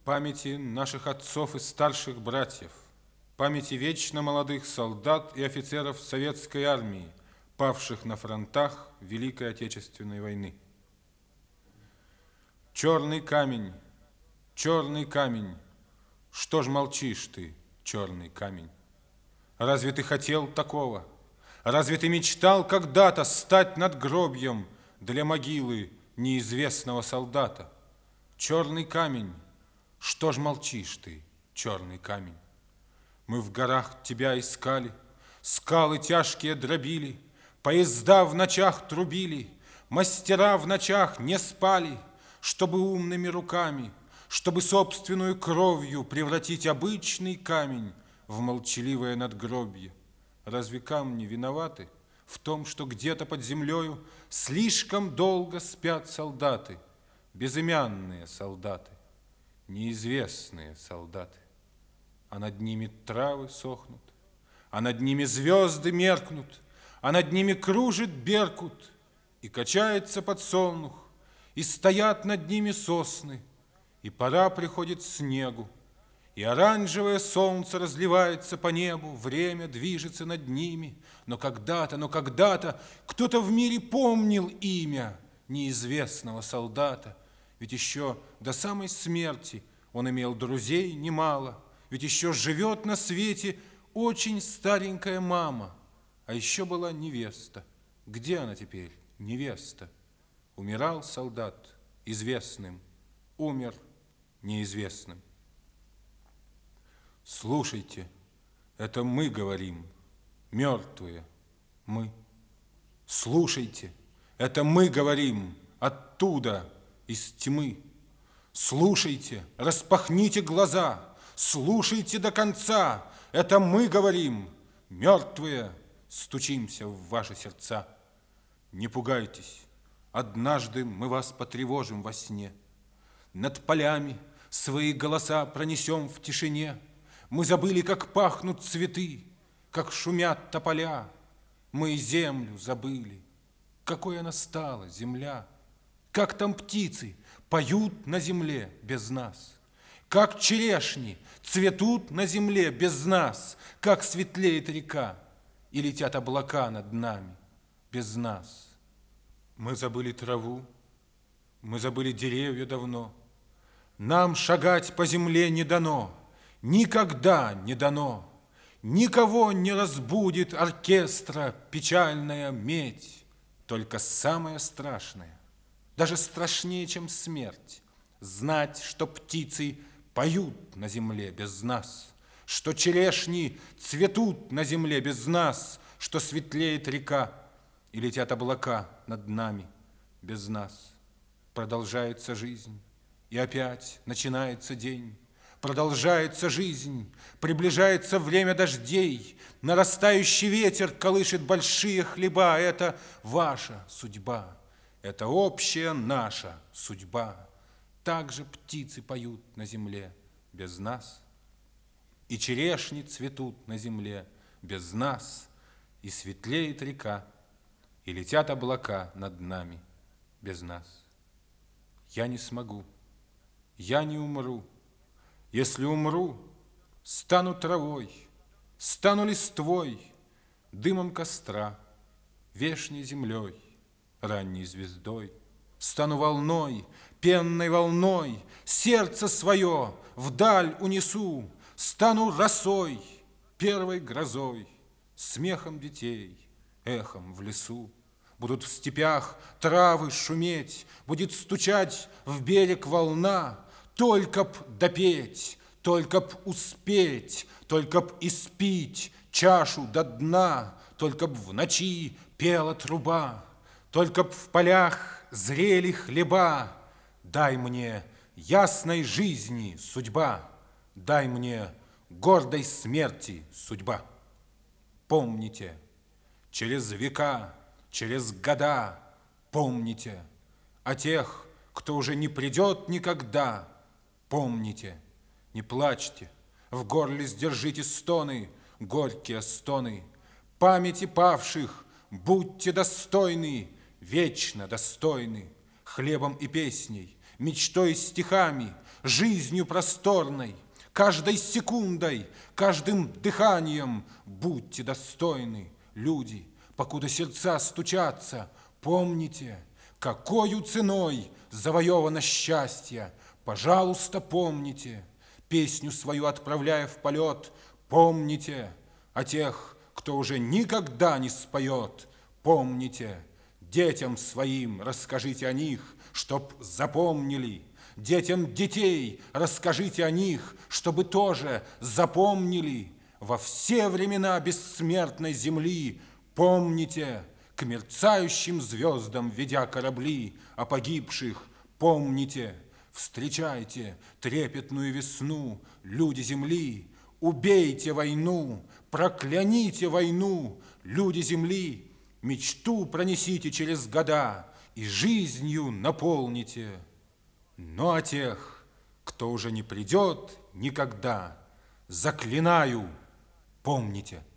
Памяти наших отцов и старших братьев, памяти вечно молодых солдат и офицеров советской армии, павших на фронтах Великой Отечественной войны. Черный камень, что ж молчишь ты, черный камень? Разве ты хотел такого? Разве ты мечтал когда-то стать надгробьем для могилы неизвестного солдата? Черный камень, что ж молчишь ты, черный камень? Мы в горах тебя искали, скалы тяжкие дробили, поезда в ночах трубили, мастера в ночах не спали, чтобы умными руками, чтобы собственную кровью превратить обычный камень в молчаливое надгробье. Разве камни виноваты в том, что где-то под землею слишком долго спят солдаты, безымянные солдаты, неизвестные солдаты? А над ними травы сохнут, а над ними звезды меркнут, а над ними кружит беркут, и качается подсолнух, и стоят над ними сосны, и пора приходит снегу, и оранжевое солнце разливается по небу, время движется над ними, но когда-то кто-то в мире помнил имя неизвестного солдата, ведь еще до самой смерти он имел друзей немало, ведь еще живет на свете очень старенькая мама, а еще была невеста. Где она теперь, невеста? Умирал солдат известным, умер неизвестным. Слушайте, это мы говорим, мертвые мы. Слушайте, это мы говорим оттуда, из тьмы. Слушайте, распахните глаза, слушайте до конца, это мы говорим, мертвые, стучимся в ваши сердца. Не пугайтесь, однажды мы вас потревожим во сне. Над полями свои голоса пронесем в тишине. Мы забыли, как пахнут цветы, как шумят тополя. Мы и землю забыли, какой она стала, земля. Как там птицы поют на земле без нас, как черешни цветут на земле без нас, как светлеет река и летят облака над нами без нас. Мы забыли траву, мы забыли деревья давно. Нам шагать по земле не дано, никогда не дано. Никого не разбудит оркестра печальная медь. Только самое страшное, даже страшнее, чем смерть, знать, что птицы поют на земле без нас, что черешни цветут на земле без нас, что светлеет река и летят облака над нами без нас. Продолжается жизнь, и опять начинается день. Продолжается жизнь, приближается время дождей, нарастающий ветер колышет большие хлеба. Это ваша судьба, это общая наша судьба. Так же птицы поют на земле без нас, и черешни цветут на земле без нас, и светлеет река, и летят облака над нами без нас. Я не смогу, я не умру. Если умру, стану травой, стану листвой, дымом костра, вешней землей, ранней звездой. Стану волной, пенной волной, сердце свое вдаль унесу, стану росой, первой грозой, смехом детей, эхом в лесу. Будут в степях травы шуметь, будет стучать в берег волна. Только б допеть, только б успеть, только б испить чашу до дна, только б в ночи пела труба, только б в полях зрели хлеба. Дай мне ясной жизни, судьба, дай мне гордой смерти, судьба. Помните, через века, через года, помните о тех, кто уже не придет никогда. Помните, не плачьте, в горле сдержите стоны, горькие стоны. Памяти павших будьте достойны, вечно достойны. Хлебом и песней, мечтой и стихами жизнью просторной, каждой секундой, каждым дыханием будьте достойны, люди, покуда сердца стучатся, помните, какою ценой завоевано счастье. Пожалуйста, помните, песню свою отправляя в полет, помните о тех, кто уже никогда не споет, помните, детям своим расскажите о них, чтоб запомнили, детям детей расскажите о них, чтобы тоже запомнили. Во все времена бессмертной земли помните, к мерцающим звездам ведя корабли, о погибших помните, встречайте трепетную весну, люди земли, убейте войну, прокляните войну, люди земли, мечту пронесите через года и жизнью наполните. Но о тех, кто уже не придет никогда, заклинаю, помните.